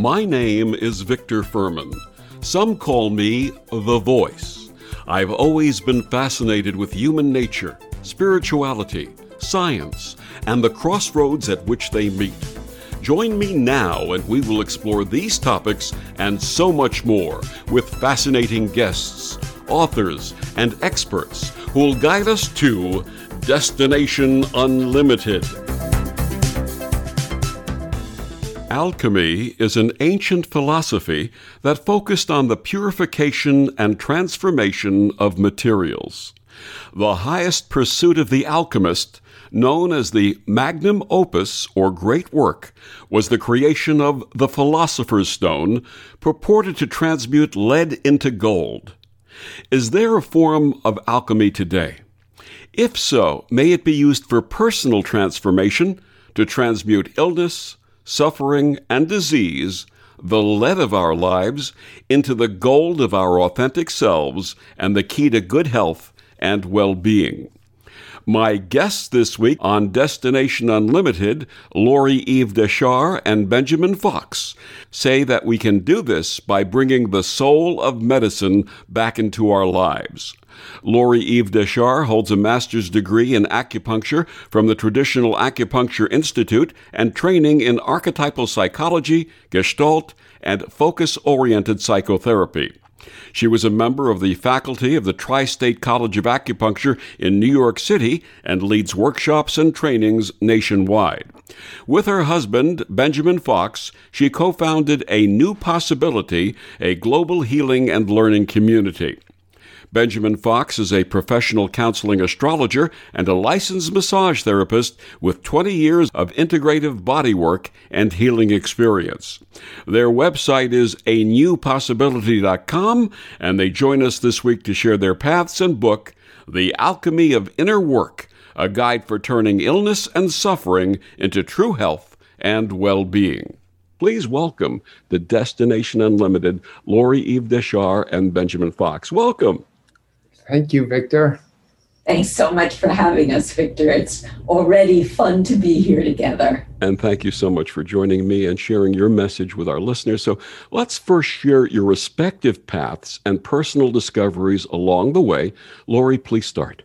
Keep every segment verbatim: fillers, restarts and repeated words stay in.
My name is Victor Furman. Some call me The Voice. I've always been fascinated with human nature, spirituality, science, and the crossroads at which they meet. Join me now and we will explore these topics and so much more with fascinating guests, authors, and experts who will guide us to Destination Unlimited. Alchemy is an ancient philosophy that focused on the purification and transformation of materials. The highest pursuit of the alchemist, known as the magnum opus or great work, was the creation of the Philosopher's Stone, purported to transmute lead into gold. Is there a form of alchemy today? If so, may it be used for personal transformation, to transmute illness, suffering, and disease, the lead of our lives, into the gold of our authentic selves and the key to good health and well-being. My guests this week on Destination Unlimited, Lori Eve Deschar and Benjamin Fox, say that we can do this by bringing the soul of medicine back into our lives. Lori Eve Deschar holds a master's degree in acupuncture from the Traditional Acupuncture Institute and training in archetypal psychology, Gestalt, and focus-oriented psychotherapy. She was a member of the faculty of the Tri-State College of Acupuncture in New York City and leads workshops and trainings nationwide. With her husband, Benjamin Fox, she co-founded A New Possibility, a global healing and learning community. Benjamin Fox is a professional counseling astrologer and a licensed massage therapist with twenty years of integrative bodywork and healing experience. Their website is a new possibility dot com, and they join us this week to share their paths and book, The Alchemy of Inner Work, a guide for turning illness and suffering into true health and well-being. Please welcome the Destination Unlimited, Lori Eve Deschar and Benjamin Fox. Welcome. Thank you, Victor. Thanks so much for having us, Victor. It's already fun to be here together. And thank you so much for joining me and sharing your message with our listeners. So let's first share your respective paths and personal discoveries along the way. Lori, please start.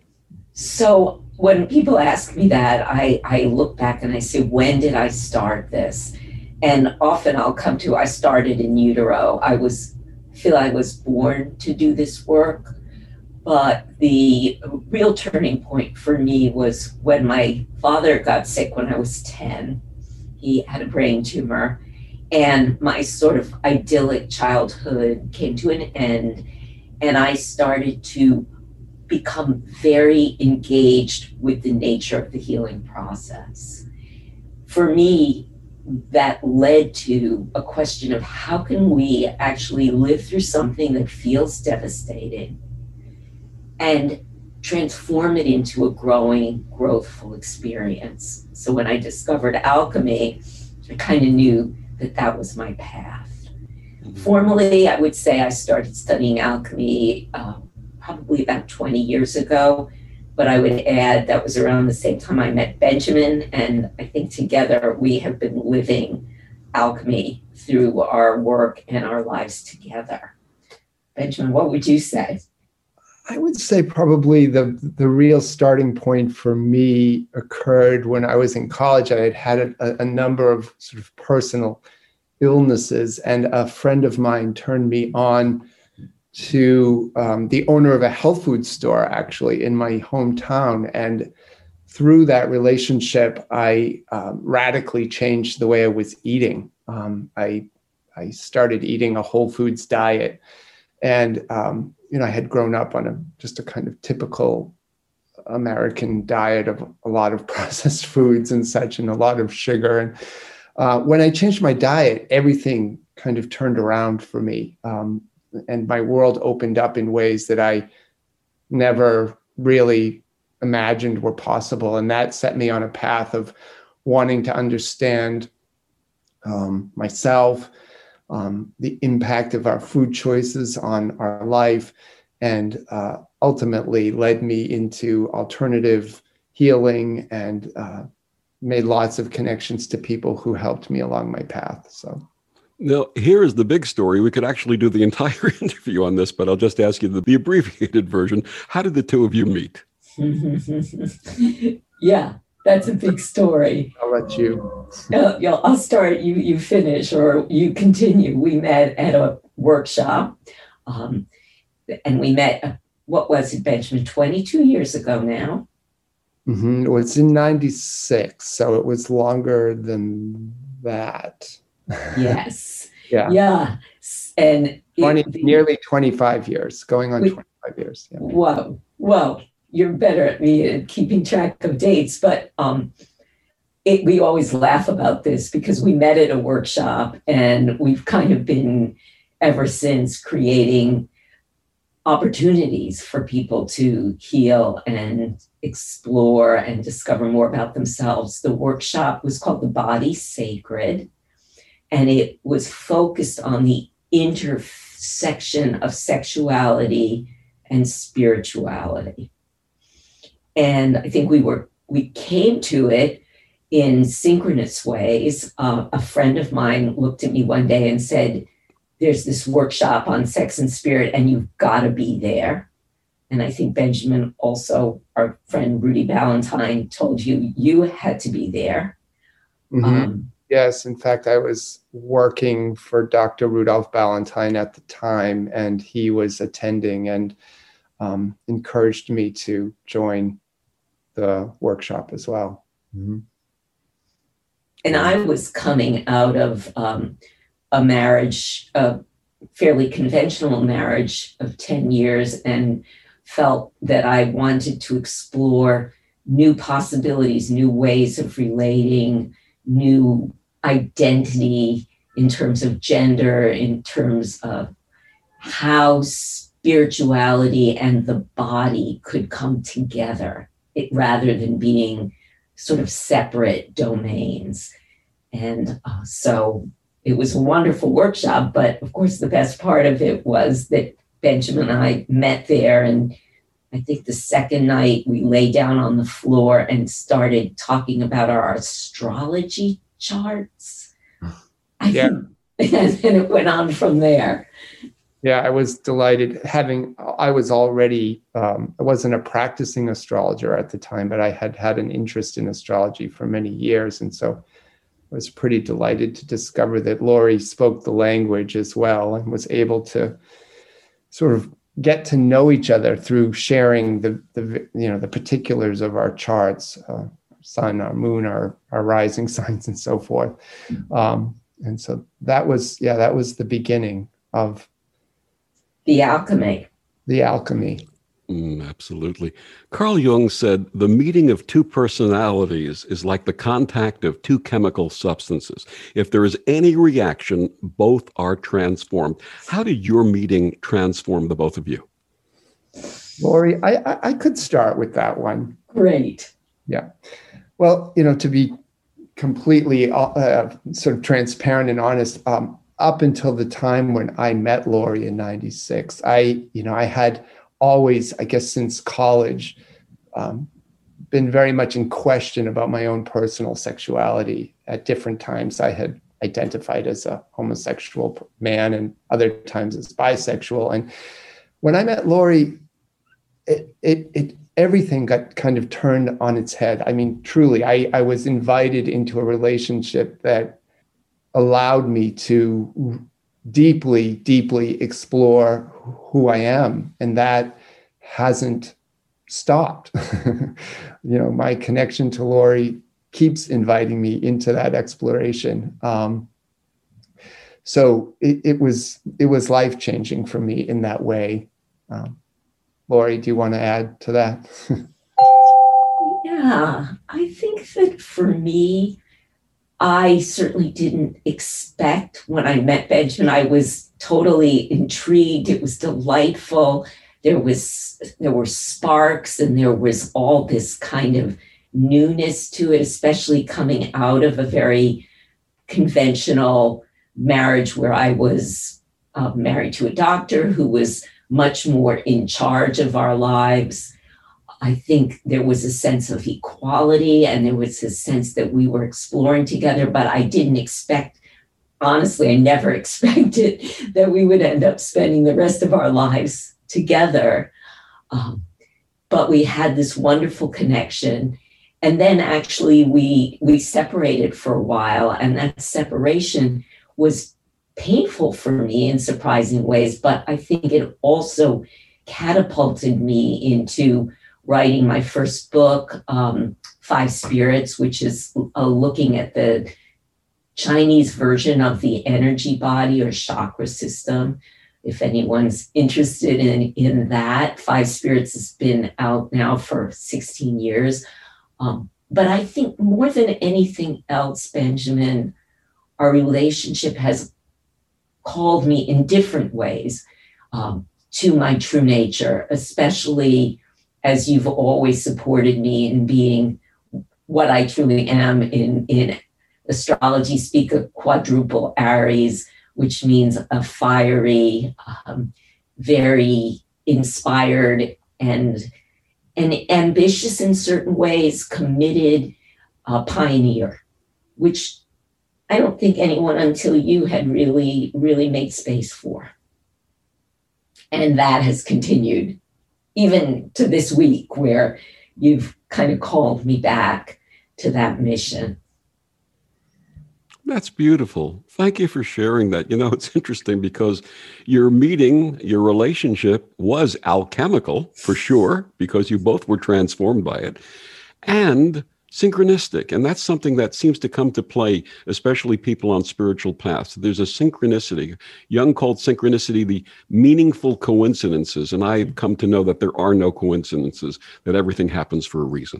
So when people ask me that, I, I look back and I say, when did I start this? And often I'll come to, I started in utero. I was feel I was born to do this work. But the real turning point for me was when my father got sick when I was ten. He had a brain tumor, and my sort of idyllic childhood came to an end, and I started to become very engaged with the nature of the healing process. For me, that led to a question of how can we actually live through something that feels devastating and transform it into a growing, growthful experience. So when I discovered alchemy, I kind of knew that that was my path. Mm-hmm. Formally, I would say I started studying alchemy uh, probably about twenty years ago, but I would add that was around the same time I met Benjamin, and I think together we have been living alchemy through our work and our lives together. Benjamin, what would you say? I would say probably the the real starting point for me occurred when I was in college. I had had a, a number of sort of personal illnesses, and a friend of mine turned me on to um, the owner of a health food store, actually, in my hometown. And through that relationship, I um, radically changed the way I was eating. Um, I I started eating a whole foods diet, and um, you know, I had grown up on a just a kind of typical American diet of a lot of processed foods and such, and a lot of sugar. And uh, when I changed my diet, everything kind of turned around for me, um, and my world opened up in ways that I never really imagined were possible. And that set me on a path of wanting to understand um, myself, um, the impact of our food choices on our life, and uh, ultimately led me into alternative healing and uh, made lots of connections to people who helped me along my path. So, Now, here is the big story. We could actually do the entire interview on this, but I'll just ask you the, the abbreviated version. How did the two of you meet? Yeah, that's a big story. I'll let you. Uh, you know, I'll start, you, you finish, or you continue. We met at a workshop, um, and we met, uh, what was it, Benjamin, twenty-two years ago now? Mm-hmm. It was in ninety-six, so it was longer than that. Yes. Yeah. Yeah. And twenty, it, the, nearly twenty-five years, going on we, twenty-five years. Yeah. Whoa. Whoa. You're better at me at keeping track of dates, but um, it, we always laugh about this because we met at a workshop and we've kind of been ever since creating opportunities for people to heal and explore and discover more about themselves. The workshop was called The Body Sacred, and it was focused on the intersection of sexuality and spirituality. And I think we were we came to it in synchronous ways. Uh, a friend of mine looked at me one day and said, "There's this workshop on sex and spirit, and you've got to be there." And I think Benjamin, also our friend Rudy Ballantyne, told you you had to be there. Mm-hmm. Um, yes, in fact, I was working for Doctor Rudolph Ballantyne at the time, and he was attending and um, encouraged me to join the workshop as well. Mm-hmm. And I was coming out of um, a marriage, a fairly conventional marriage of ten years, and felt that I wanted to explore new possibilities, new ways of relating, new identity in terms of gender, in terms of how spirituality and the body could come together, it, rather than being sort of separate domains. And uh, so it was a wonderful workshop, but of course the best part of it was that Benjamin and I met there, and I think the second night we lay down on the floor and started talking about our astrology charts. Yeah. And then it went on from there. Yeah, I was delighted having, I was already, um, I wasn't a practicing astrologer at the time, but I had had an interest in astrology for many years. And so I was pretty delighted to discover that Lori spoke the language as well and was able to sort of get to know each other through sharing the, the you know, the particulars of our charts, uh, sun, our moon, our, our rising signs, and so forth. Um, and so that was, yeah, that was the beginning of The alchemy. The alchemy. Mm, absolutely. Carl Jung said, the meeting of two personalities is like the contact of two chemical substances. If there is any reaction, both are transformed. How did your meeting transform the both of you? Lori, I, I, I could start with that one. Great. Yeah. Well, you know, to be completely uh, sort of transparent and honest, um, up until the time when I met Lori in ninety-six, I, you know, I had always, I guess, since college, um, been very much in question about my own personal sexuality. At different times, I had identified as a homosexual man, and other times as bisexual. And when I met Lori, it, it, it everything got kind of turned on its head. I mean, truly, I, I was invited into a relationship that allowed me to deeply, deeply explore who I am. And that hasn't stopped. You know, my connection to Lori keeps inviting me into that exploration. Um, so it, it was it was life-changing for me in that way. Um, Lori, do you want to add to that? Yeah, I think that for me, I certainly didn't expect when I met Benjamin. I was totally intrigued. It was delightful. There was there were sparks, and there was all this kind of newness to it, especially coming out of a very conventional marriage where I was uh, married to a doctor who was much more in charge of our lives. I think there was a sense of equality, and there was a sense that we were exploring together, but I didn't expect honestly, I never expected that we would end up spending the rest of our lives together. Um, but we had this wonderful connection. And then actually we we separated for a while, and that separation was painful for me in surprising ways, but I think it also catapulted me into writing my first book, um, Five Spirits, which is uh, looking at the Chinese version of the energy body or chakra system. If anyone's interested in, in that, Five Spirits has been out now for sixteen years. Um, but I think more than anything else, Benjamin, our relationship has called me in different ways um, to my true nature, especially as you've always supported me in being what I truly am in, in astrology speak, a quadruple Aries, which means a fiery, um, very inspired and, and ambitious in certain ways, committed uh, pioneer, which I don't think anyone until you had really, really made space for. And that has continued even to this week, where you've kind of called me back to that mission. That's beautiful. Thank you for sharing that. You know, it's interesting because your meeting, your relationship was alchemical for sure, because you both were transformed by it, and synchronistic. And that's something that seems to come to play, especially people on spiritual paths. There's a synchronicity. Jung called synchronicity the meaningful coincidences. And I've come to know that there are no coincidences, that everything happens for a reason.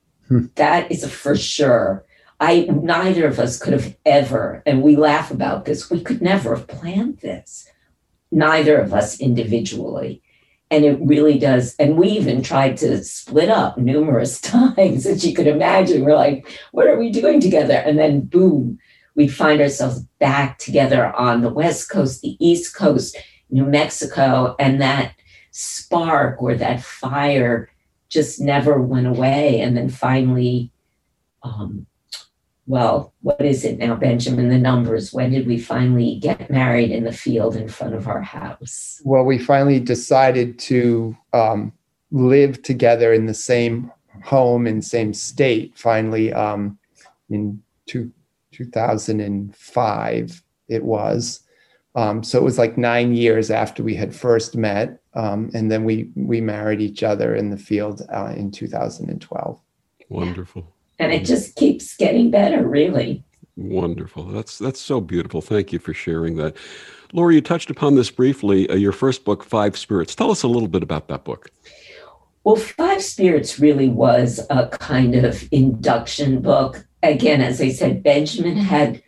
That is a for sure. I, neither of us could have ever, and we laugh about this, we could never have planned this. Neither of us individually. And it really does. And we even tried to split up numerous times, as you could imagine. We're like, what are we doing together? And then boom, we find ourselves back together on the West Coast, the East Coast, New Mexico. And that spark or that fire just never went away. And then finally, um, well, what is it now, Benjamin? The numbers. When did we finally get married in the field in front of our house? Well, we finally decided to um, live together in the same home and same state. Finally, um, in two, two thousand five, it was. Um, so it was like nine years after we had first met, um, and then we we married each other in the field uh, in two thousand twelve. Wonderful. And it just keeps getting better, really. Wonderful. That's that's so beautiful. Thank you for sharing that. Laura, you touched upon this briefly, uh, your first book, Five Spirits. Tell us a little bit about that book. Well, Five Spirits really was a kind of induction book. Again, as I said, Benjamin had,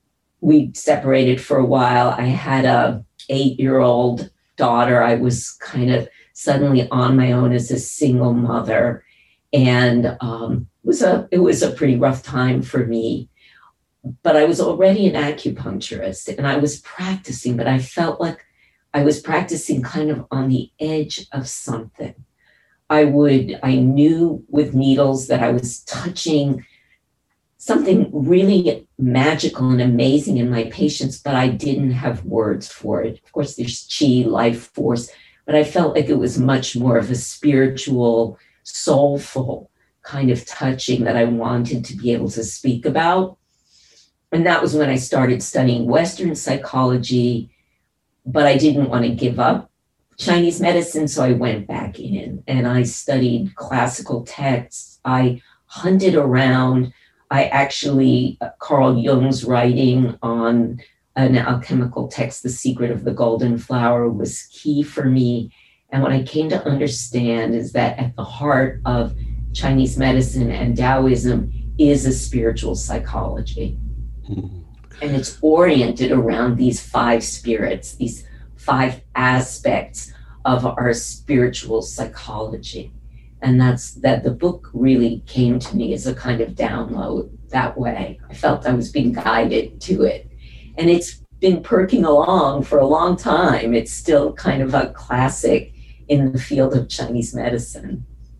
we separated for a while. I had a eight-year-old daughter. I was kind of suddenly on my own as a single mother. And um, it was a it was a pretty rough time for me. But I was already an acupuncturist and I was practicing, but I felt like I was practicing kind of on the edge of something. I would, I knew with needles that I was touching something really magical and amazing in my patients, but I didn't have words for it. Of course, there's chi, life force, but I felt like it was much more of a spiritual, soulful kind of touching that I wanted to be able to speak about. And that was when I started studying Western psychology, but I didn't want to give up Chinese medicine, so I went back in and I studied classical texts. I hunted around. I actually, uh, Carl Jung's writing on an alchemical text, The Secret of the Golden Flower, was key for me. And what I came to understand is that at the heart of Chinese medicine and Taoism is a spiritual psychology. Mm-hmm. And it's oriented around these five spirits, these five aspects of our spiritual psychology. And that's that the book really came to me as a kind of download that way. I felt I was being guided to it. And it's been perking along for a long time. It's still kind of a classic in the field of Chinese medicine.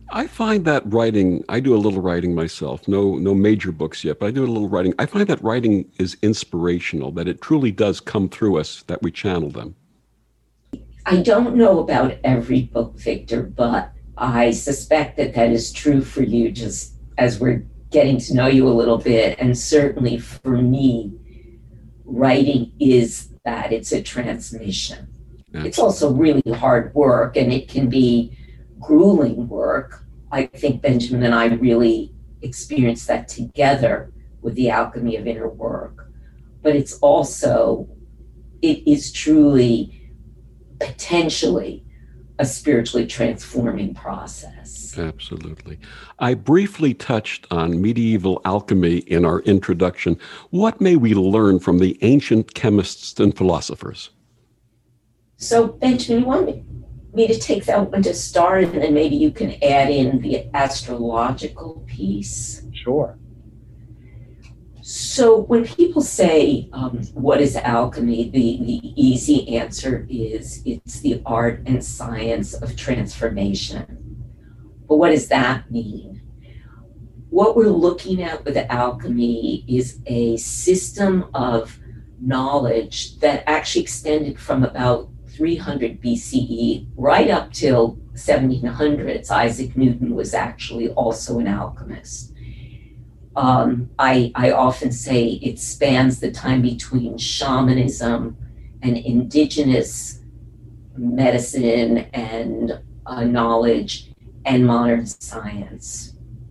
I find that writing, I do a little writing myself, no no major books yet, but I do a little writing. I find that writing is inspirational, that it truly does come through us, that we channel them. I don't know about every book, Victor, but I suspect that that is true for you just as we're getting to know you a little bit. And certainly for me, writing is that. It's a transmission. Absolutely. It's also really hard work, and it can be grueling work. I think Benjamin and I really experienced that together with the Alchemy of Inner Work. But it's also, it is truly, potentially, a spiritually transforming process. Absolutely. I briefly touched on medieval alchemy in our introduction. What may we learn from the ancient chemists and philosophers? So, Benjamin, you want me, me to take that one to start, and then maybe you can add in the astrological piece? Sure. So when people say, um, what is alchemy, the, the easy answer is it's the art and science of transformation. But what does that mean? What we're looking at with alchemy is a system of knowledge that actually extended from about three hundred B C E right up till seventeen hundreds. Isaac Newton was actually also an alchemist. Um, I, I often say it spans the time between shamanism and indigenous medicine and uh, knowledge and modern science.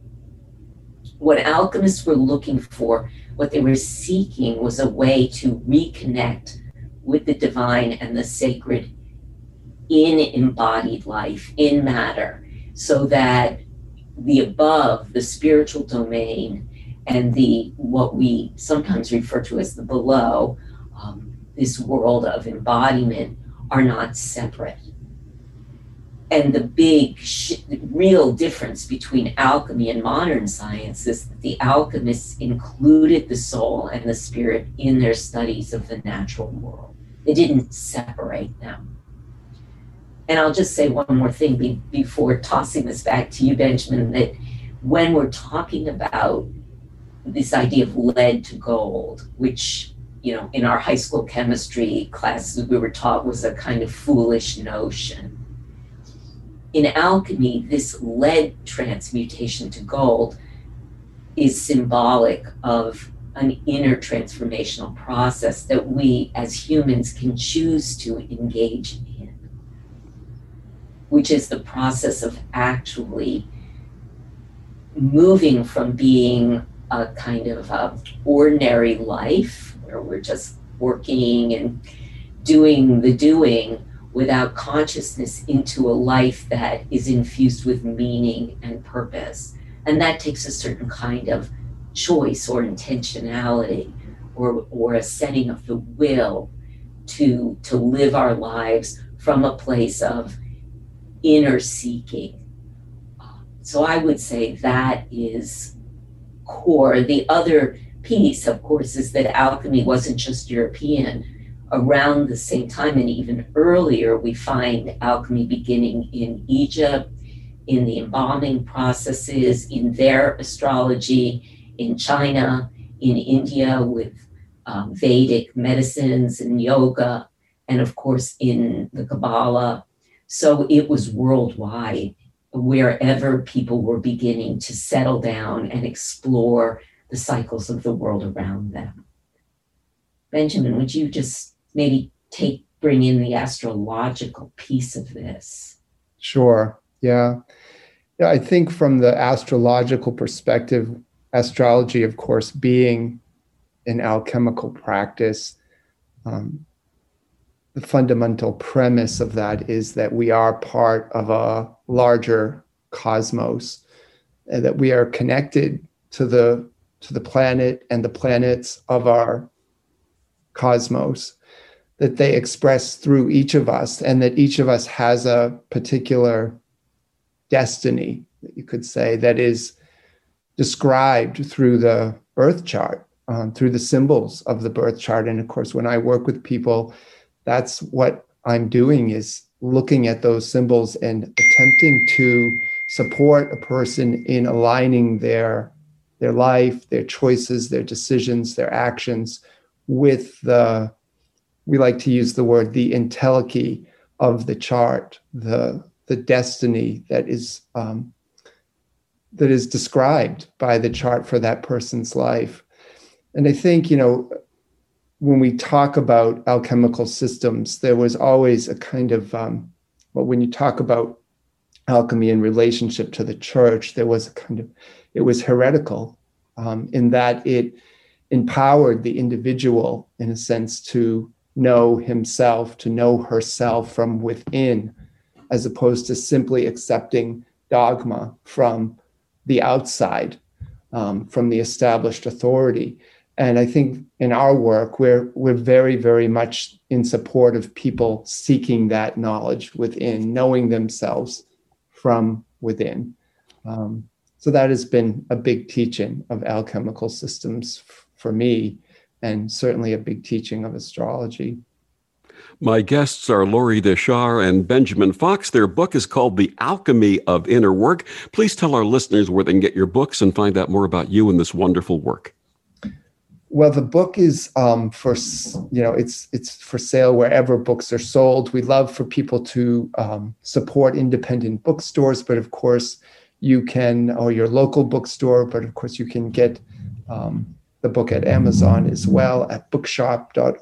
What alchemists were looking for, what they were seeking, was a way to reconnect with the divine and the sacred in embodied life, in matter, so that the above, the spiritual domain, and the what we sometimes refer to as the below, um, this world of embodiment, are not separate. And the big, sh- real difference between alchemy and modern science is that the alchemists included the soul and the spirit in their studies of the natural world. They didn't separate them. And I'll just say one more thing be- before tossing this back to you, Benjamin, that when we're talking about this idea of lead to gold, which, you know, in our high school chemistry classes we were taught was a kind of foolish notion. In alchemy, this lead transmutation to gold is symbolic of an inner transformational process that we as humans can choose to engage in, which is the process of actually moving from being a kind of a ordinary life where we're just working and doing the doing without consciousness into a life that is infused with meaning and purpose. And that takes a certain kind of choice or intentionality or, or a setting of the will to, to live our lives from a place of inner seeking. So I would say that is core. The other piece, of course, is that alchemy wasn't just European. Around the same time and even earlier, we find alchemy beginning in Egypt, in the embalming processes, in their astrology, in China, in India with um, Vedic medicines and yoga, and of course in the Kabbalah. So it was worldwide, wherever people were beginning to settle down and explore the cycles of the world around them. Benjamin, would you just maybe take, bring in the astrological piece of this? Sure, yeah. Yeah, I think from the astrological perspective, astrology, of course, being an alchemical practice, um, the fundamental premise of that is that we are part of a larger cosmos, and that we are connected to the to the planet and the planets of our cosmos, that they express through each of us, and that each of us has a particular destiny, you could say, that is described through the birth chart, um, through the symbols of the birth chart. And of course, when I work with people, that's what I'm doing, is looking at those symbols and attempting to support a person in aligning their their life, their choices, their decisions, their actions with the, we like to use the word, the entelechy of the chart, the the destiny that is um, that is described by the chart for that person's life. And I think, you know, when we talk about alchemical systems, there was always a kind of, um, well, when you talk about alchemy in relationship to the church, there was a kind of, it was heretical um, in that it empowered the individual, in a sense, to know himself, to know herself from within, as opposed to simply accepting dogma from the outside, um, from the established authority. And I think in our work, we're we're very, very much in support of people seeking that knowledge within, knowing themselves from within. Um, so that has been a big teaching of alchemical systems f- for me, and certainly a big teaching of astrology. My guests are Laurie Deschar and Benjamin Fox. Their book is called The Alchemy of Inner Work. Please tell our listeners where they can get your books and find out more about you and this wonderful work. Well, the book is um, for, you know, it's it's for sale wherever books are sold. We love for people to um, support independent bookstores, but of course you can, or your local bookstore, but of course you can get um, the book at Amazon as well, at bookshop dot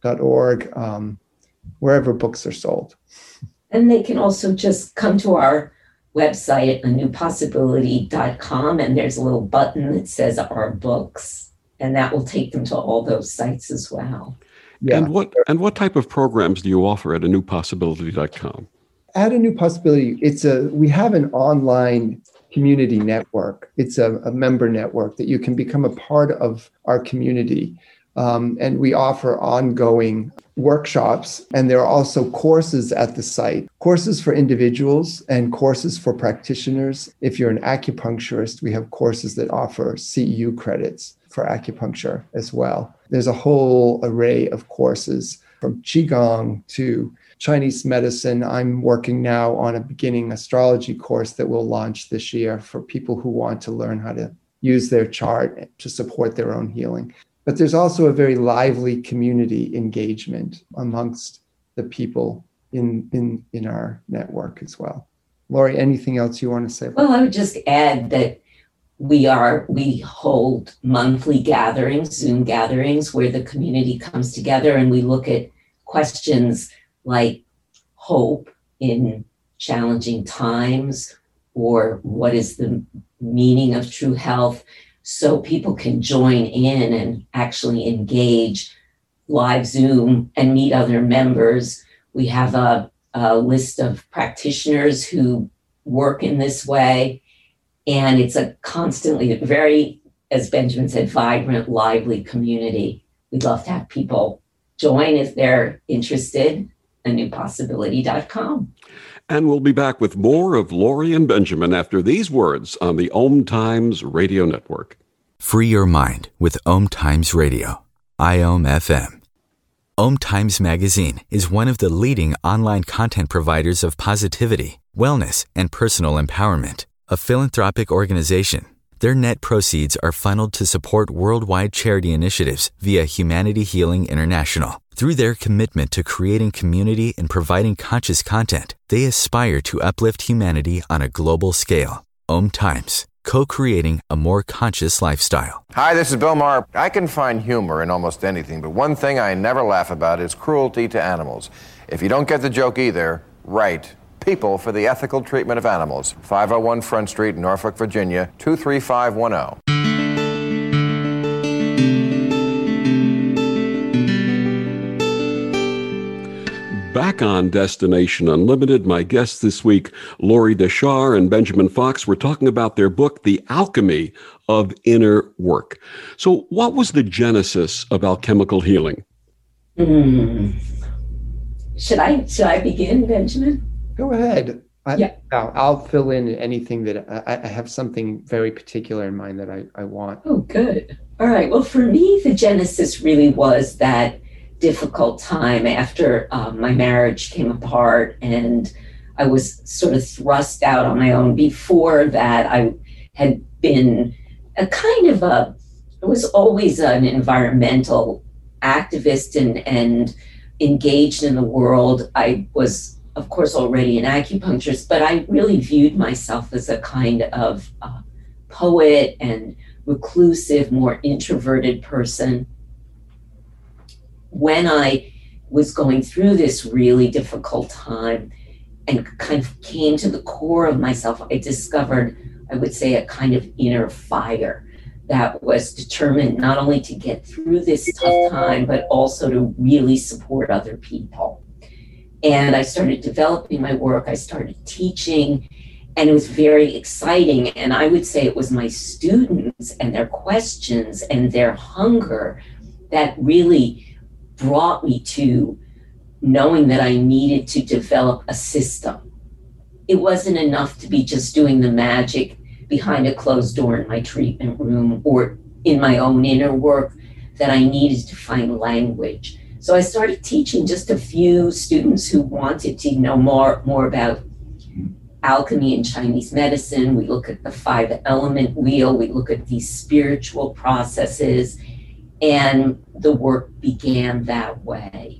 org, um, wherever books are sold. And they can also just come to our website, a new possibility dot com, and there's a little button that says Our Books, and that will take them to all those sites as well. Yeah. And what and what type of programs do you offer at a new possibility dot com? At A New Possibility, it's a we have an online community network. It's a, a member network that you can become a part of our community. Um, and we offer ongoing workshops, and there are also courses at the site, courses for individuals and courses for practitioners. If you're an acupuncturist, we have courses that offer C E U credits for acupuncture as well. There's a whole array of courses from Qigong to Chinese medicine. I'm working now on a beginning astrology course that will launch this year for people who want to learn how to use their chart to support their own healing. But there's also a very lively community engagement amongst the people in, in, in our network as well. Laurie, anything else you want to say? Well, I would just add that we are, we hold monthly gatherings, Zoom gatherings, where the community comes together and we look at questions like hope in challenging times, or what is the meaning of true health, so people can join in and actually engage live Zoom and meet other members. We have a, a list of practitioners who work in this way, and it's a constantly very, as Benjamin said, vibrant, lively community. We'd love to have people join if they're interested. a new possibility dot com. And we'll be back with more of Laurie and Benjamin after these words on the Om Times Radio Network. Free your mind with Om Times Radio, I O M F M. Om Times Magazine is one of the leading online content providers of positivity, wellness, and personal empowerment. A philanthropic organization, their net proceeds are funneled to support worldwide charity initiatives via Humanity Healing International. Through their commitment to creating community and providing conscious content, they aspire to uplift humanity on a global scale. Om Times, co-creating a more conscious lifestyle. Hi, this is Bill Maher. I can find humor in almost anything, but one thing I never laugh about is cruelty to animals. If you don't get the joke either, write People for the Ethical Treatment of Animals, five oh one Front Street, Norfolk, Virginia, two three five one oh. Back on Destination Unlimited, my guests this week, Laurie Deschar and Benjamin Fox, were talking about their book, The Alchemy of Inner Work. So what was the genesis of alchemical healing? Mm. Should I should I begin, Benjamin? Go ahead. I, Yeah. I'll, I'll fill in anything that I, I have something very particular in mind that I, I want. Oh, good. All right. Well, for me, the genesis really was that difficult time after um, my marriage came apart, and I was sort of thrust out on my own. Before that, I had been a kind of a, I was always an environmental activist and, and engaged in the world. I was, of course, already an acupuncturist, but I really viewed myself as a kind of uh, poet and reclusive, more introverted person. When I was going through this really difficult time and kind of came to the core of myself, I discovered, I would say, a kind of inner fire that was determined not only to get through this tough time, but also to really support other people. And I started developing my work, I started teaching, and it was very exciting. And I would say it was my students and their questions and their hunger that really brought me to knowing that I needed to develop a system. It wasn't enough to be just doing the magic behind a closed door in my treatment room or in my own inner work, that I needed to find language. So I started teaching just a few students who wanted to know more, more about alchemy and Chinese medicine. We look at the five element wheel, we look at these spiritual processes, and the work began that way.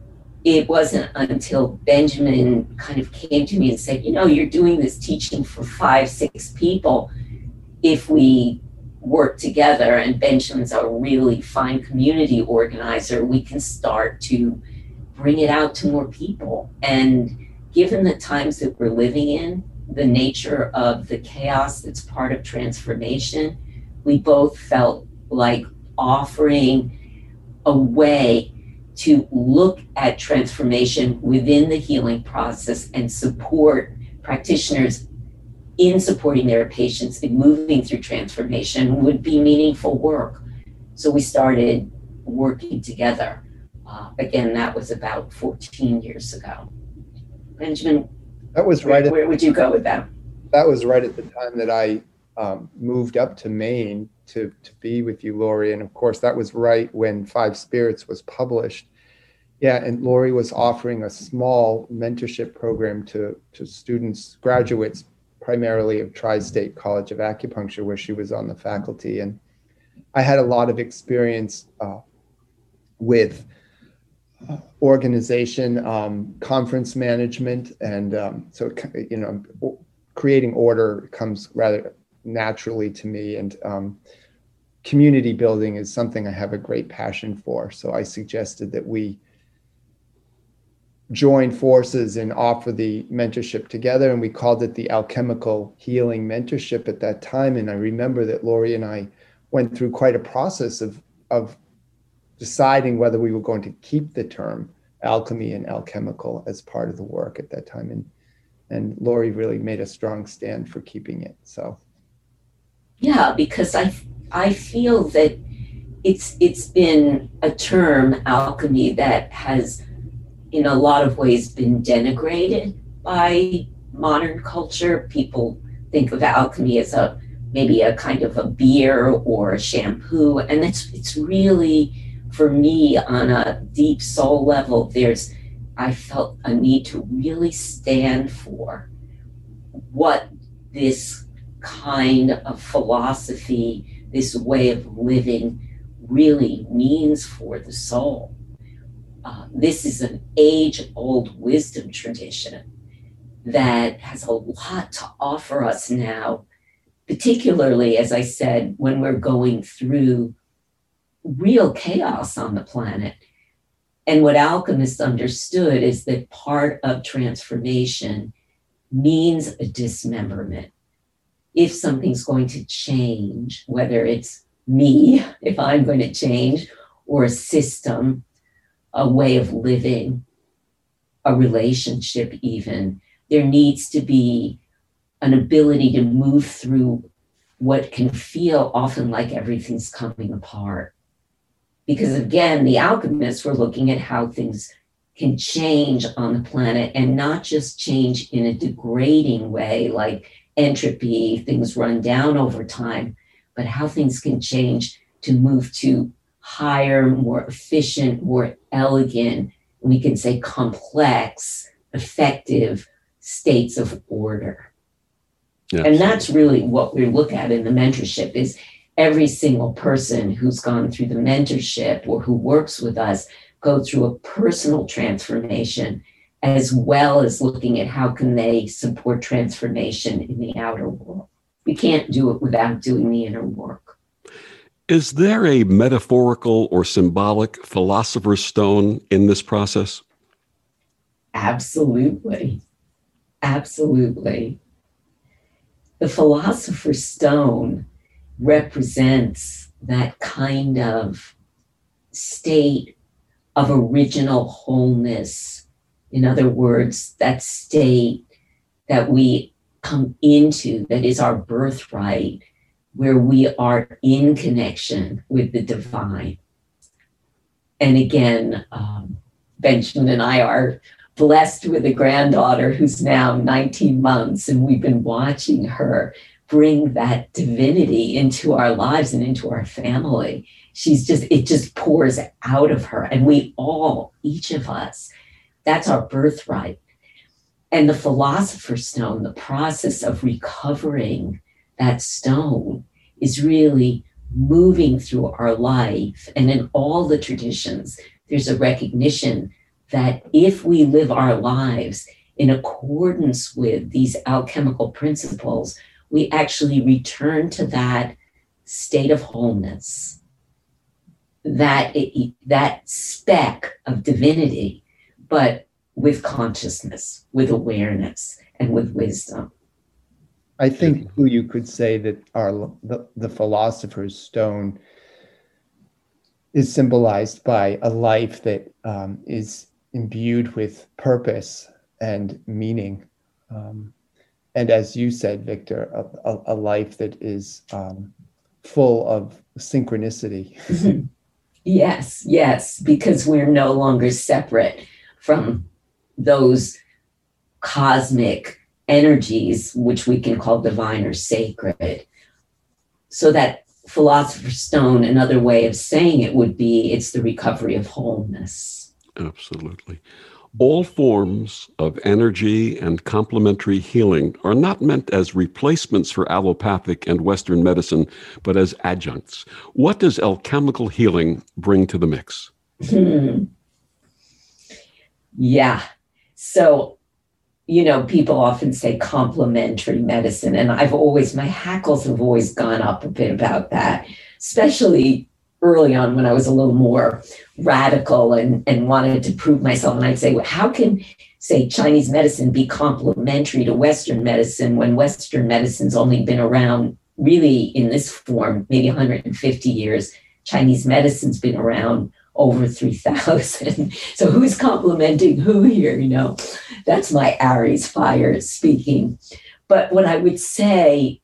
It wasn't until Benjamin kind of came to me and said, you know, you're doing this teaching for five, six people. If we work together, and Benjamin's a really fine community organizer, we can start to bring it out to more people. And given the times that we're living in, the nature of the chaos that's part of transformation, we both felt like offering a way to look at transformation within the healing process and support practitioners in supporting their patients in moving through transformation would be meaningful work. So we started working together. Uh, again, that was about fourteen years ago. Benjamin, that was right. Where, at, where would you go with that? That was right at the time that I um, moved up to Maine to, to be with you, Lori. And of course, that was right when Five Spirits was published. Yeah, and Lori was offering a small mentorship program to, to students, graduates, primarily of Tri-State College of Acupuncture, where she was on the faculty. And I had a lot of experience uh, with uh, organization, um, conference management, and um, so, you know, creating order comes rather naturally to me. And um, community building is something I have a great passion for. So I suggested that we join forces and offer the mentorship together. And we called it the Alchemical Healing Mentorship at that time. And I remember that Lori and I went through quite a process of, of deciding whether we were going to keep the term alchemy and alchemical as part of the work at that time. And, and Lori really made a strong stand for keeping it. So. Yeah, because I, I feel that it's, it's been a term, alchemy, that has in a lot of ways been denigrated by modern culture. People think of alchemy as a maybe a kind of a beer or a shampoo, and it's it's really, for me, on a deep soul level, there's I felt a need to really stand for what this kind of philosophy, this way of living, really means for the soul. Uh, this is an age-old wisdom tradition that has a lot to offer us now, particularly, as I said, when we're going through real chaos on the planet. And what alchemists understood is that part of transformation means a dismemberment. If something's going to change, whether it's me, if I'm going to change, or a system, a way of living, a relationship even, there needs to be an ability to move through what can feel often like everything's coming apart. Because again, the alchemists were looking at how things can change on the planet, and not just change in a degrading way like entropy, things run down over time, but how things can change to move to higher, more efficient, more elegant, we can say complex, effective states of order. Yes. And that's really what we look at in the mentorship is every single person who's gone through the mentorship or who works with us go through a personal transformation, as well as looking at how can they support transformation in the outer world. We can't do it without doing the inner work. Is there a metaphorical or symbolic philosopher's stone in this process? Absolutely. Absolutely. The philosopher's stone represents that kind of state of original wholeness. In other words, that state that we come into, that is our birthright, where we are in connection with the divine. And again, um, Benjamin and I are blessed with a granddaughter who's now nineteen months, and we've been watching her bring that divinity into our lives and into our family. She's just, it just pours out of her. And we all, each of us, that's our birthright. And the philosopher's stone, the process of recovering that stone is really moving through our life. And in all the traditions, there's a recognition that if we live our lives in accordance with these alchemical principles, we actually return to that state of wholeness, that, that speck of divinity, but with consciousness, with awareness, and with wisdom. I think you could say that our the, the philosopher's stone is symbolized by a life that um, is imbued with purpose and meaning. Um, and as you said, Victor, a, a, a life that is um, full of synchronicity. Mm-hmm. Yes, yes, because we're no longer separate from those cosmic energies, which we can call divine or sacred. So that philosopher's stone, another way of saying it would be, it's the recovery of wholeness. Absolutely. All forms of energy and complementary healing are not meant as replacements for allopathic and Western medicine, but as adjuncts. What does alchemical healing bring to the mix? Hmm. Yeah. So, you know, people often say complementary medicine, and I've always, my hackles have always gone up a bit about that, especially early on when I was a little more radical and, and wanted to prove myself. And I'd say, well, how can, say, Chinese medicine be complementary to Western medicine when Western medicine's only been around really in this form, maybe one hundred fifty years? Chinese medicine's been around over three thousand. So who's complimenting who here? You know, that's my Aries fire speaking. But what I would say,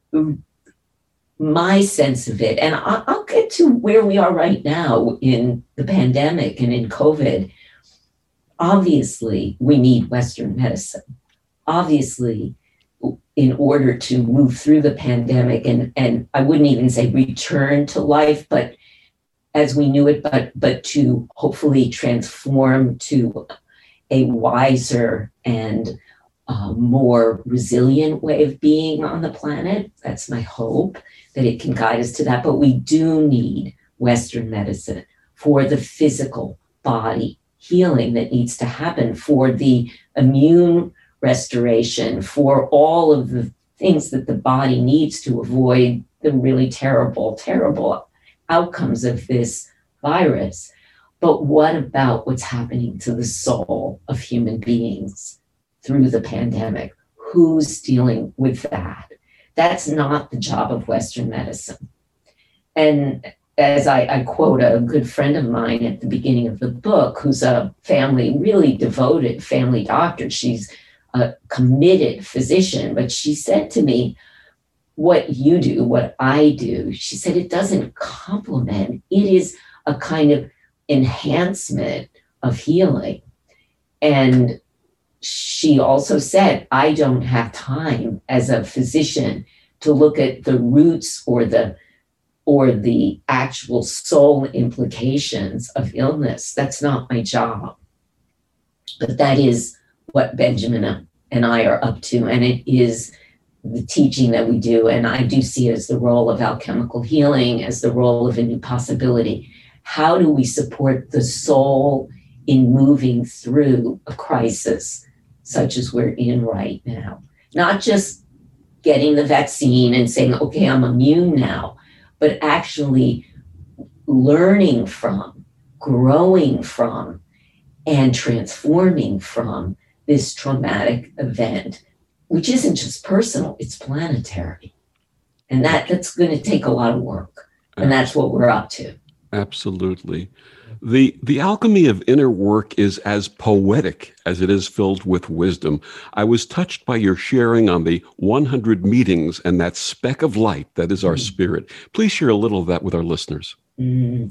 my sense of it, and I'll get to where we are right now in the pandemic and in COVID. Obviously, we need Western medicine. Obviously, in order to move through the pandemic, and, and I wouldn't even say return to life, but as we knew it, but but to hopefully transform to a wiser and uh, more resilient way of being on the planet. That's my hope, that it can guide us to that. But we do need Western medicine for the physical body healing that needs to happen, for the immune restoration, for all of the things that the body needs to avoid the really terrible, terrible outcomes of this virus. But what about what's happening to the soul of human beings through the pandemic? Who's dealing with that? That's not the job of Western medicine. And as I, I quote a good friend of mine at the beginning of the book, who's a family, really devoted family doctor. She's a committed physician, but she said to me, what you do, what I do, she said, it doesn't complement. It is a kind of enhancement of healing. And she also said, I don't have time as a physician to look at the roots or the or the actual soul implications of illness. That's not my job. But that is what Benjamin and I are up to, and it is the teaching that we do. And I do see it as the role of alchemical healing, as the role of a new possibility. How do we support the soul in moving through a crisis such as we're in right now? Not just getting the vaccine and saying, okay, I'm immune now, but actually learning from, growing from, and transforming from this traumatic event, which isn't just personal, it's planetary. And that, that's going to take a lot of work. And that's what we're up to. Absolutely. The the alchemy of inner work is as poetic as it is filled with wisdom. I was touched by your sharing on the one hundred meetings and that speck of light that is our mm. spirit. Please share a little of that with our listeners. Mm.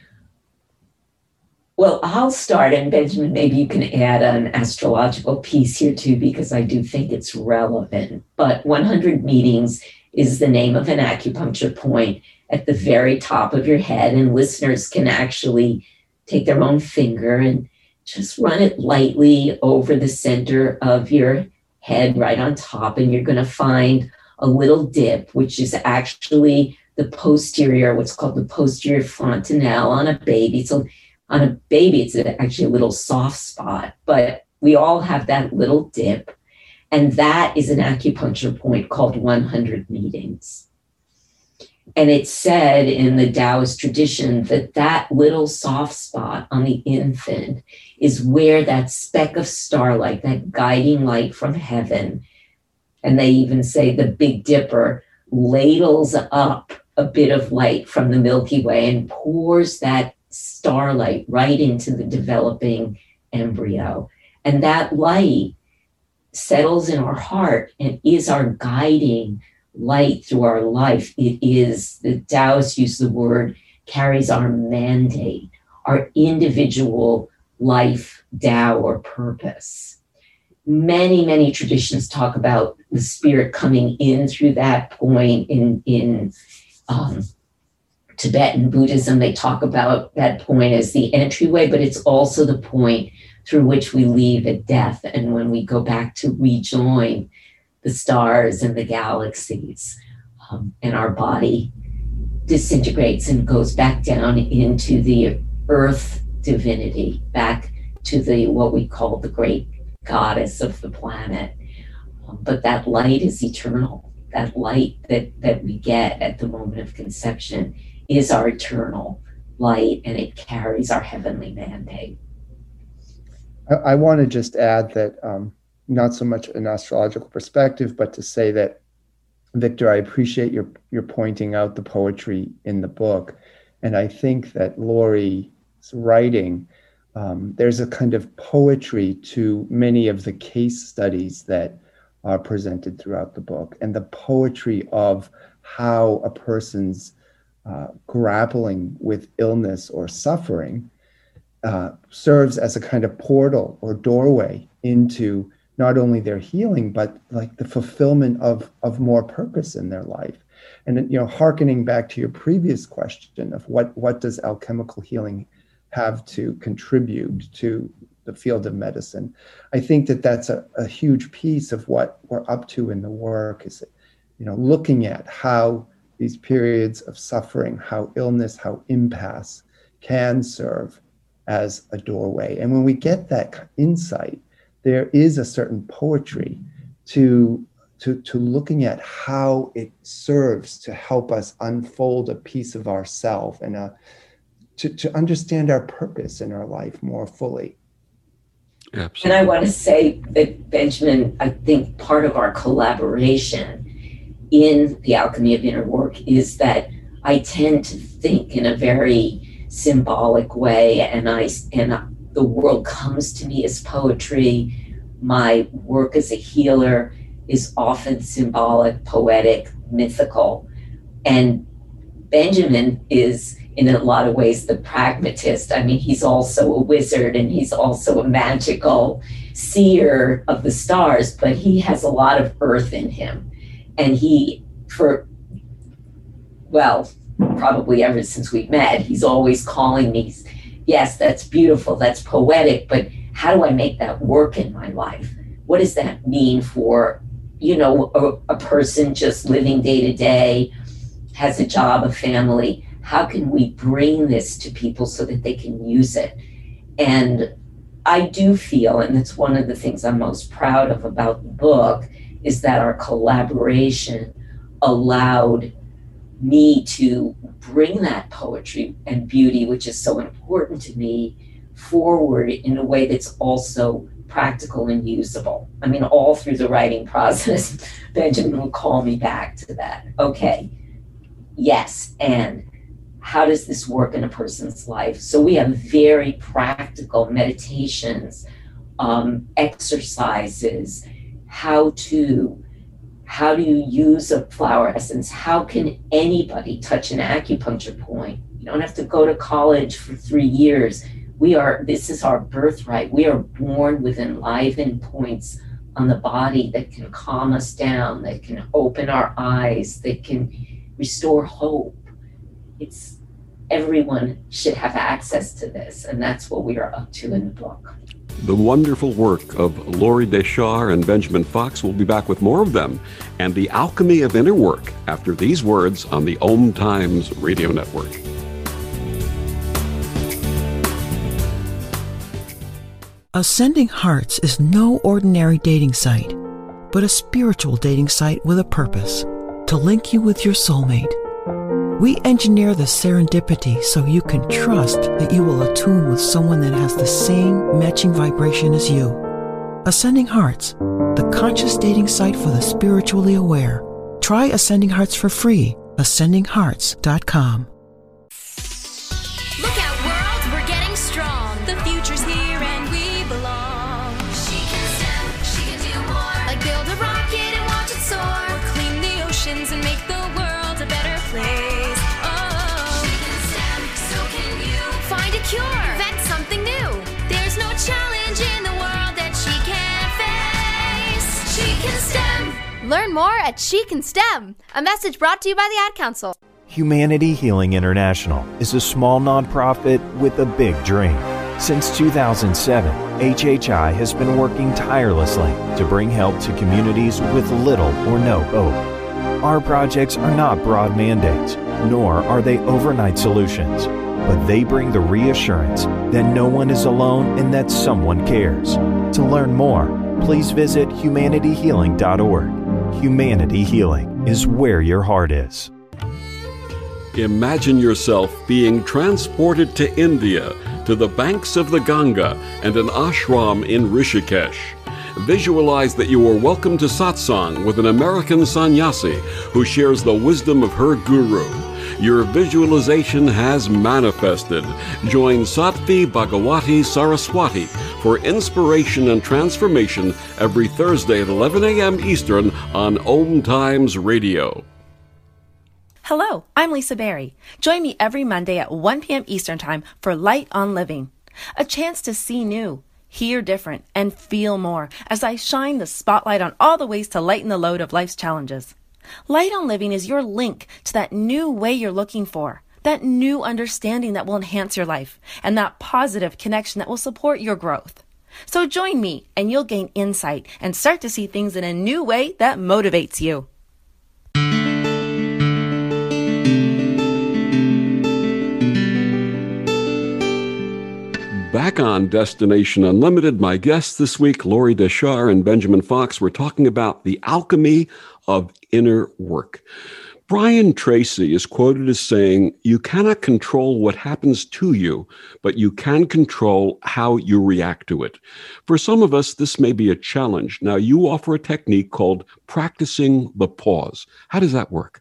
Well, I'll start, and Benjamin, maybe you can add an astrological piece here too, because I do think it's relevant. But one hundred meetings is the name of an acupuncture point at the very top of your head, and listeners can actually take their own finger and just run it lightly over the center of your head right on top, and you're going to find a little dip, which is actually the posterior, what's called the posterior fontanelle on a baby. So on a baby, it's actually a little soft spot, but we all have that little dip, and that is an acupuncture point called one hundred meetings. And it's said in the Taoist tradition that that little soft spot on the infant is where that speck of starlight, that guiding light from heaven, and they even say the Big Dipper ladles up a bit of light from the Milky Way and pours that starlight right into the developing embryo. And that light settles in our heart and is our guiding light through our life. It is, the Taoists use the word, carries our mandate, our individual life Tao or purpose. Many, many traditions talk about the spirit coming in through that point. In, in um, Tibetan Buddhism, they talk about that point as the entryway, but it's also the point through which we leave at death. And when we go back to rejoin the stars and the galaxies, um, and our body disintegrates and goes back down into the earth divinity, back to the what we call the great goddess of the planet. Um, but that light is eternal. That light that, that we get at the moment of conception is our eternal light, and it carries our heavenly mandate. I, I want to just add that um, not so much an astrological perspective, but to say that, Victor, I appreciate your your pointing out the poetry in the book. And I think that Lori's writing, um, there's a kind of poetry to many of the case studies that are presented throughout the book, and the poetry of how a person's uh, grappling with illness or suffering uh, serves as a kind of portal or doorway into not only their healing, but like the fulfillment of, of more purpose in their life. And, you know, hearkening back to your previous question of what, what does alchemical healing have to contribute to the field of medicine, I think that that's a, a huge piece of what we're up to in the work, is, you know, looking at how these periods of suffering, how illness, how impasse can serve as a doorway. And when we get that insight, there is a certain poetry to, to, to looking at how it serves to help us unfold a piece of ourself and a, to, to understand our purpose in our life more fully. Absolutely. And I want to say that, Benjamin, I think part of our collaboration in the alchemy of inner work is that I tend to think in a very symbolic way, and I and the world comes to me as poetry. My work as a healer is often symbolic, poetic, mythical. And Benjamin is, in a lot of ways, the pragmatist. I mean, he's also a wizard, and he's also a magical seer of the stars, but he has a lot of earth in him. And he, for, well, probably ever since we met, he's always calling me, yes, that's beautiful, that's poetic, but how do I make that work in my life? What what does that mean for, you know, a, a person just living day to day, has a job, a family? How can we bring this to people so that they can use it? And I do feel, and that's one of the things I'm most proud of about the book, is that our collaboration allowed me to bring that poetry and beauty, which is so important to me, forward in a way that's also practical and usable. I mean, all through the writing process, Benjamin will call me back to that. Okay, yes, and how does this work in a person's life? So we have very practical meditations, um, exercises, how to, how do you use a flower essence? How can anybody touch an acupuncture point? You don't have to go to college for three years. We are, this is our birthright. We are born with enlivened points on the body that can calm us down, that can open our eyes, that can restore hope. It's, everyone should have access to this, and that's what we are up to in the book. The wonderful work of Laurie Deschar and Benjamin Fox. Will be back with more of them and the alchemy of inner work after these words on the Om Times Radio Network. Ascending Hearts is no ordinary dating site, but a spiritual dating site with a purpose, to link you with your soulmate. We engineer the serendipity so you can trust that you will attune with someone that has the same matching vibration as you. Ascending Hearts, the conscious dating site for the spiritually aware. Try Ascending Hearts for free. ascending hearts dot com. Look out, world, we're getting strong. The future's here and we belong. She can STEM, she can do more. Like build a rocket and watch it soar. Or clean the oceans and make the world a better place. Oh, she can STEM, so can you. Find a cure, invent something new. There's no challenge in the world that she can't face. She can STEM. Learn more at She Can STEM. A message brought to you by the Ad Council. Humanity Healing International is a small nonprofit with a big dream. Since two thousand seven, H H I has been working tirelessly to bring help to communities with little or no hope. Our projects are not broad mandates, nor are they overnight solutions, but they bring the reassurance that no one is alone and that someone cares. To learn more, please visit humanity healing dot org. Humanity Healing is where your heart is. Imagine yourself being transported to India, to the banks of the Ganga and an ashram in Rishikesh. Visualize that you are welcome to satsang with an American sannyasi who shares the wisdom of her guru. Your visualization has manifested. Join Sattvi Bhagawati Saraswati for inspiration and transformation every Thursday at eleven a.m. Eastern on Om Times Radio. Hello, I'm Lisa Berry. Join me every Monday at one p.m. Eastern Time for Light on Living, a chance to see new, hear different, and feel more as I shine the spotlight on all the ways to lighten the load of life's challenges. Light on Living is your link to that new way you're looking for, that new understanding that will enhance your life, and that positive connection that will support your growth. So join me and you'll gain insight and start to see things in a new way that motivates you. Back on Destination Unlimited, my guests this week, Laurie Deschar and Benjamin Fox, were talking about the alchemy of inner work. Brian Tracy is quoted as saying, "You cannot control what happens to you, but you can control how you react to it." For some of us, this may be a challenge. Now, you offer a technique called practicing the pause. How does that work?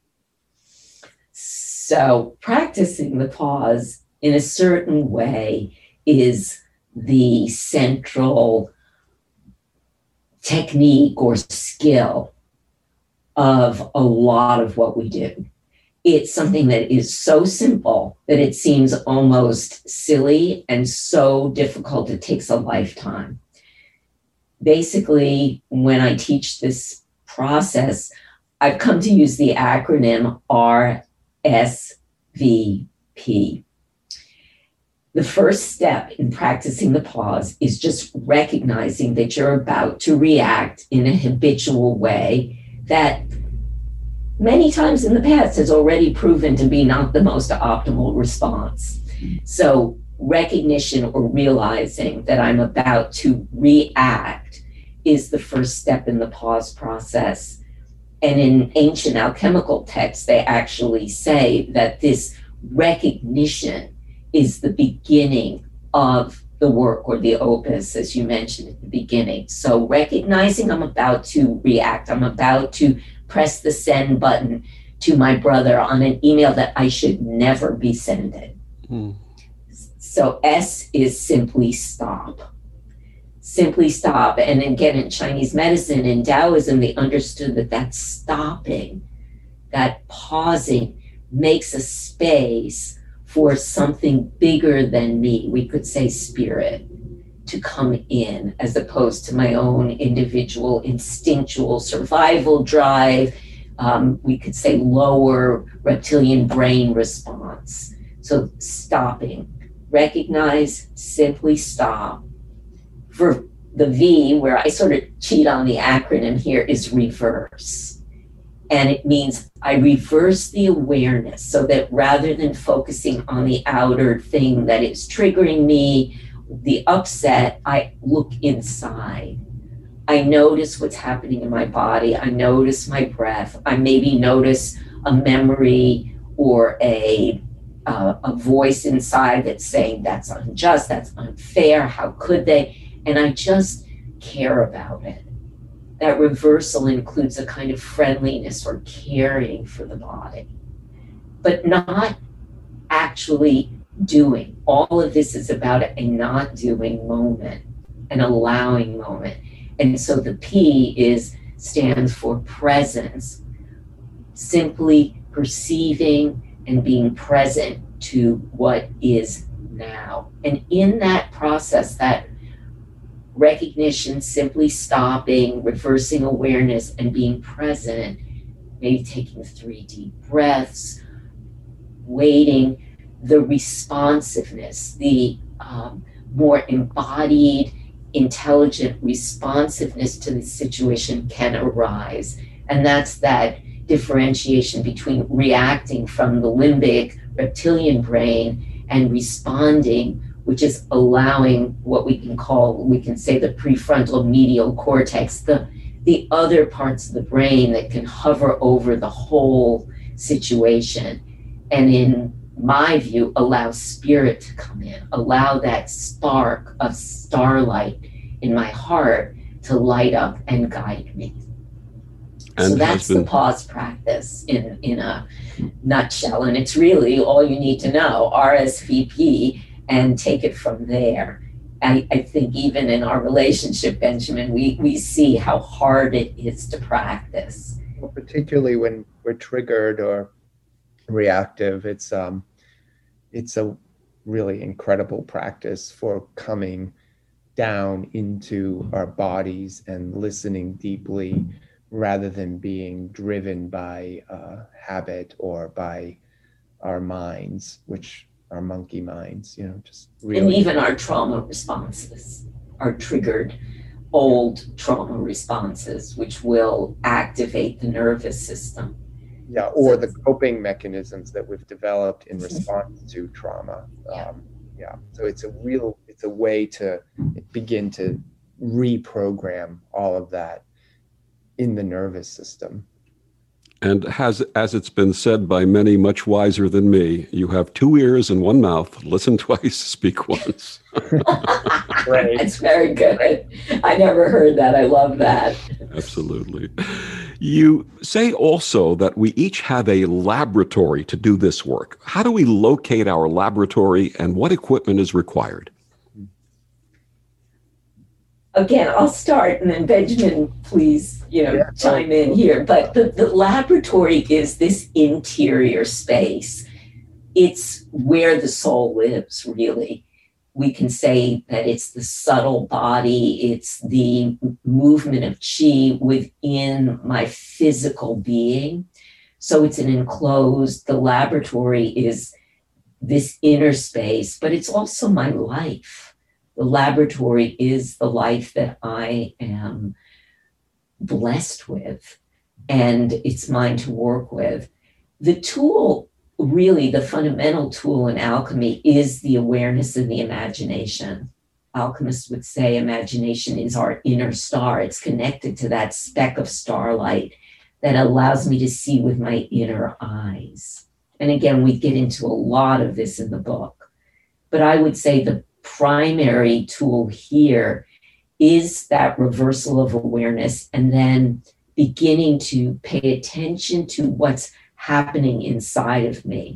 So practicing the pause in a certain way is the central technique or skill of a lot of what we do. It's something that is so simple that it seems almost silly and so difficult it takes a lifetime. Basically, when I teach this process, I've come to use the acronym R S V P. The first step in practicing the pause is just recognizing that you're about to react in a habitual way that many times in the past has already proven to be not the most optimal response. So recognition or realizing that I'm about to react is the first step in the pause process. And in ancient alchemical texts, they actually say that this recognition is the beginning of the work or the opus, as you mentioned at the beginning. So recognizing I'm about to react, I'm about to press the send button to my brother on an email that I should never be sending. Mm. So S is simply stop. Simply stop. And again, in Chinese medicine and Taoism, they understood that that stopping, that pausing, makes a space for something bigger than me, we could say spirit, to come in, as opposed to my own individual instinctual survival drive, um, we could say lower reptilian brain response. So stopping, recognize, simply stop. For the V, where I sort of cheat on the acronym here, is reverse. And it means I reverse the awareness so that rather than focusing on the outer thing that is triggering me, the upset, I look inside. I notice what's happening in my body. I notice my breath. I maybe notice a memory or a, uh, a voice inside that's saying that's unjust, that's unfair, how could they? And I just care about it. That reversal includes a kind of friendliness or caring for the body, but not actually doing. All of this is about a not doing moment, an allowing moment. And so the P is stands for presence, simply perceiving and being present to what is now. And in that process, that recognition, simply stopping, reversing awareness, and being present, maybe taking three deep breaths, waiting, the responsiveness, the um, more embodied, intelligent responsiveness to the situation can arise. And that's that differentiation between reacting from the limbic reptilian brain and responding, which is allowing what we can call, we can say the prefrontal medial cortex, the, the other parts of the brain that can hover over the whole situation. And in my view, allow spirit to come in, allow that spark of starlight in my heart to light up and guide me. And so that's been... the pause practice in, in a nutshell. And it's really all you need to know, R S V P, and take it from there. I, I think even in our relationship, Benjamin, we, we see how hard it is to practice. Well, particularly when we're triggered or reactive, it's um, it's a really incredible practice for coming down into our bodies and listening deeply rather than being driven by uh, habit or by our minds, which our monkey minds, you know, just really. And even our trauma responses, our triggered old trauma responses, which will activate the nervous system. Yeah, or the coping mechanisms that we've developed in response to trauma. Yeah. Um, yeah, so it's a real, it's a way to begin to reprogram all of that in the nervous system. And has, as it's been said by many much wiser than me, you have two ears and one mouth. Listen twice, speak once. Right. That's very good. I, I never heard that. I love that. Absolutely. You say also that we each have a laboratory to do this work. How do we locate our laboratory and what equipment is required? Again, I'll start and then Benjamin, please, you know, yeah, chime right. in here. But the, the laboratory is this interior space. It's where the soul lives, really. We can say that it's the subtle body, it's the movement of chi within my physical being. So it's an enclosed, the laboratory is this inner space, but it's also my life. The laboratory is the life that I am blessed with, and it's mine to work with. The tool, really, the fundamental tool in alchemy is the awareness and the imagination. Alchemists would say imagination is our inner star. It's connected to that speck of starlight that allows me to see with my inner eyes. And again, we get into a lot of this in the book. But I would say the primary tool here is that reversal of awareness and then beginning to pay attention to what's happening inside of me.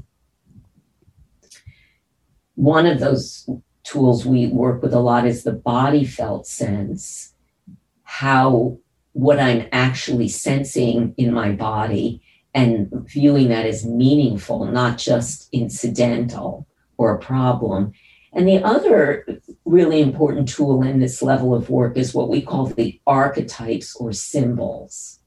One of those tools we work with a lot is the body felt sense, how what I'm actually sensing in my body and viewing that as meaningful, not just incidental or a problem. And the other really important tool in this level of work is what we call the archetypes or symbols.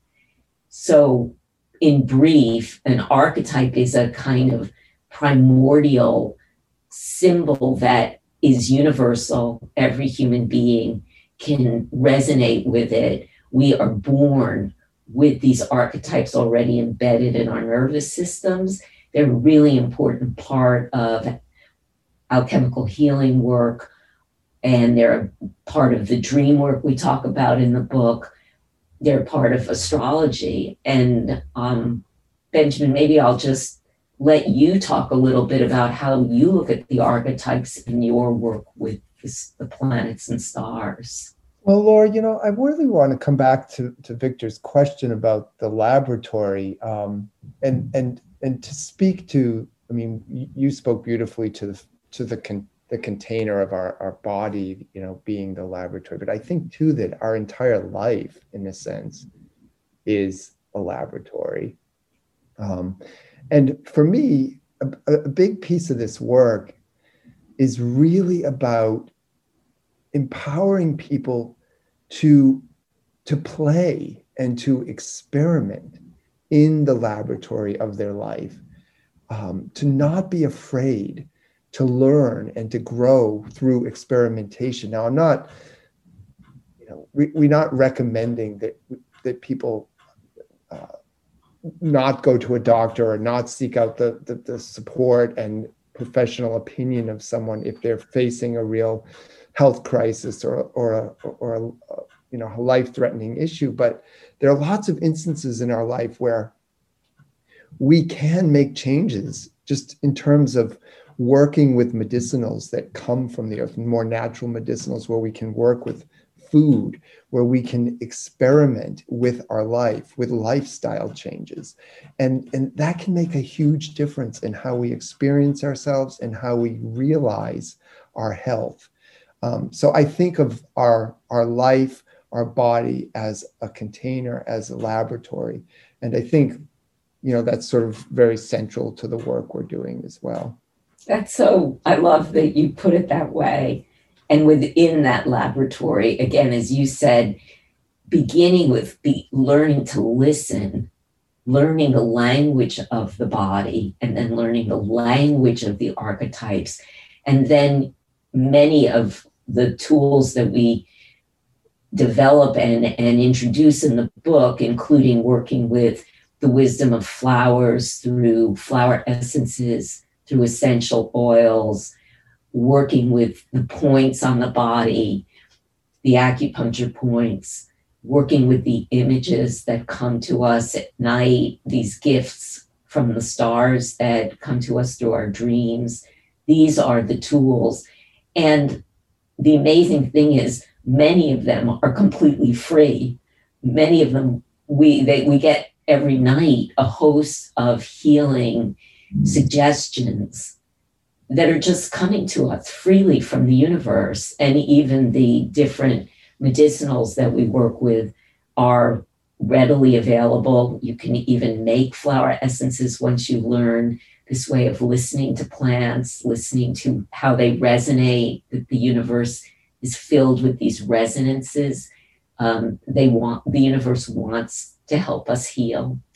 So in brief, an archetype is a kind of primordial symbol that is universal. Every human being can resonate with it. We are born with these archetypes already embedded in our nervous systems. They're a really important part of alchemical healing work, and they're part of the dream work we talk about in the book. They're part of astrology. And um, Benjamin, maybe I'll just let you talk a little bit about how you look at the archetypes in your work with this, the planets and stars. Well, Laura, you know, I really want to come back to, to Victor's question about the laboratory, um, and and and to speak to. I mean, you spoke beautifully to the to the con, the container of our our body, you know, being the laboratory. But I think too that our entire life, in a sense, is a laboratory. Um, and for me, a, a big piece of this work is really about empowering people to, to play and to experiment in the laboratory of their life, um, to not be afraid to learn and to grow through experimentation. Now, I'm not, you know, we, we're not recommending that, that people uh, not go to a doctor or not seek out the, the, the support and professional opinion of someone if they're facing a real health crisis or or a, or a, you know a life-threatening issue. But there are lots of instances in our life where we can make changes just in terms of working with medicinals that come from the earth, more natural medicinals, where we can work with food, where we can experiment with our life, with lifestyle changes. And, and that can make a huge difference in how we experience ourselves and how we realize our health. Um, so I think of our, our life, our body as a container, as a laboratory. And I think, you know, that's sort of very central to the work we're doing as well. That's so, I love that you put it that way. And within that laboratory, again, as you said, beginning with the learning to listen, learning the language of the body, and then learning the language of the archetypes. And then many of the tools that we develop and, and introduce in the book, including working with the wisdom of flowers through flower essences, through essential oils, working with the points on the body, the acupuncture points, working with the images that come to us at night, these gifts from the stars that come to us through our dreams. These are the tools. And the amazing thing is many of them are completely free. Many of them, we they, we get every night a host of healing suggestions that are just coming to us freely from the universe. And even the different medicinals that we work with are readily available. You can even make flower essences once you learn this way of listening to plants, listening to how they resonate, that the universe is filled with these resonances. Um, they want, the universe wants to help us heal.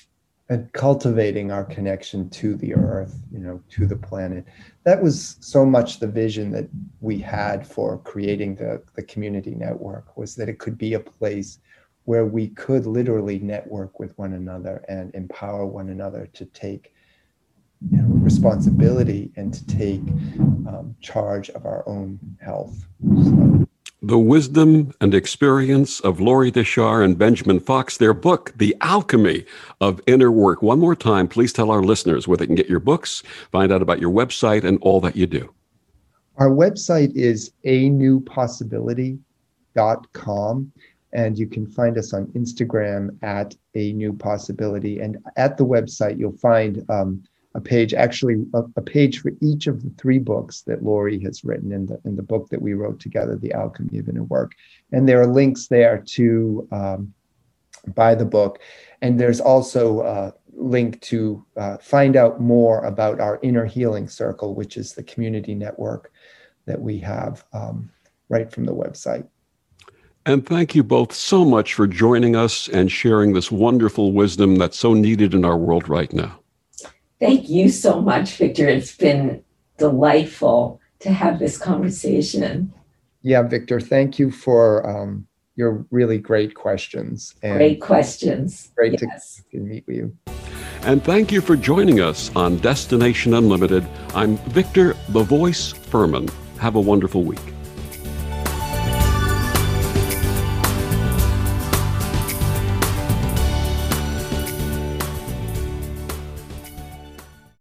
and cultivating our connection to the earth, you know, to the planet. That was so much the vision that we had for creating the, the community network, was that it could be a place where we could literally network with one another and empower one another to take, you know, responsibility and to take um, charge of our own health. So. The wisdom and experience of Laurie Deshar and Benjamin Fox, their book, The Alchemy of Inner Work. One more time, please tell our listeners where they can get your books, find out about your website and all that you do. Our website is a new possibility dot com, and you can find us on Instagram at A New Possibility. And at the website, you'll find um, a page, actually a, a page for each of the three books that Laurie has written in the in the book that we wrote together, The Alchemy of Inner Work. And there are links there to um, buy the book. And there's also a link to uh, find out more about our Inner Healing Circle, which is the community network that we have um, right from the website. And thank you both so much for joining us and sharing this wonderful wisdom that's so needed in our world right now. Thank you so much, Victor. It's been delightful to have this conversation. Yeah, Victor, thank you for um, your really great questions. And great questions. Great yes. to, to meet with you. And thank you for joining us on Destination Unlimited. I'm Victor the Voice Furman. Have a wonderful week.